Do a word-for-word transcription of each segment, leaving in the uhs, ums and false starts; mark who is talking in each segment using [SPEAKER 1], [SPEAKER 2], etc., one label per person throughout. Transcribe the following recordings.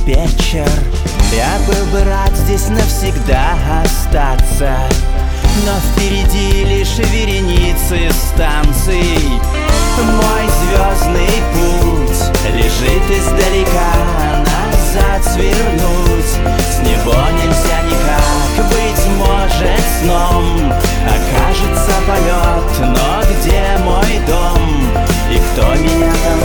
[SPEAKER 1] диспетчер. Я был бы рад здесь навсегда остаться, но впереди лишь вереницы станций. Мой звездный путь лежит издалека, назад свернуть с него нельзя никак. Быть может, сном окажется полет, но где мой дом и кто меня там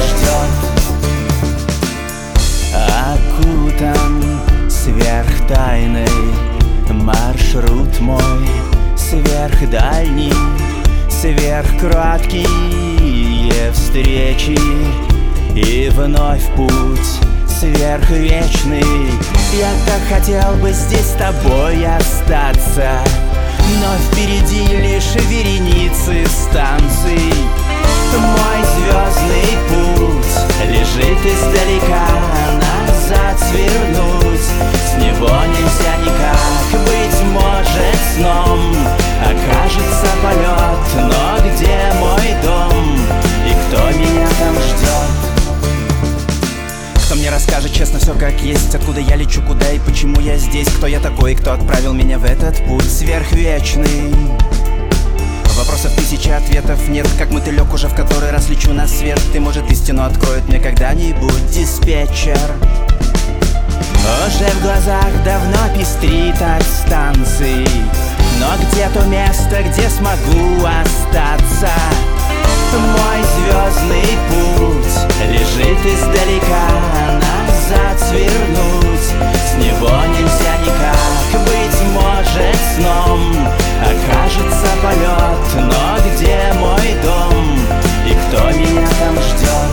[SPEAKER 1] ждет? Окутан сверхтайной маршрут мой, сверхдальний, сверхкраткие встречи, и вновь путь сверхвечный. Я так хотел бы здесь с тобой остаться, но впереди лишь вереницы станций. Мой звездный путь лежит издалека, назад свернуть с него нельзя никак. Быть может, сном окажется полет, но где мой дом и кто меня там ждет? Кто мне расскажет честно все как есть, откуда я лечу, куда и почему я здесь? Кто я такой, кто отправил меня в этот путь сверхвечный? Вопросов тысячи, ответов нет, как мотылек уже в который раз лечу на свет. И может истину откроет мне когда-нибудь диспетчер. Уже в глазах давно пестрит от станций, но где то место, где смогу остаться? Мой звездный путь лежит издалека, назад свернуть с него нельзя никак. Быть может, сном окажется полет, но где мой дом и кто меня там ждет?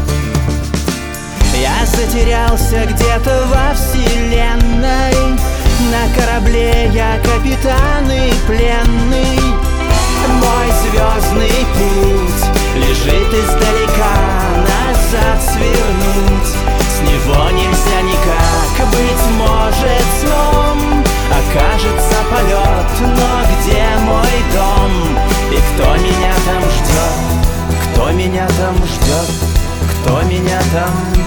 [SPEAKER 1] Я затерялся где-то во вселенной, на корабле я капитан и пленный. Мой звездный путь лежит издалека, назад свернуть с него нельзя никак. Быть может, сном окажется полет, но где мой дом и кто меня там ждет? Кто меня там ждет? Кто меня там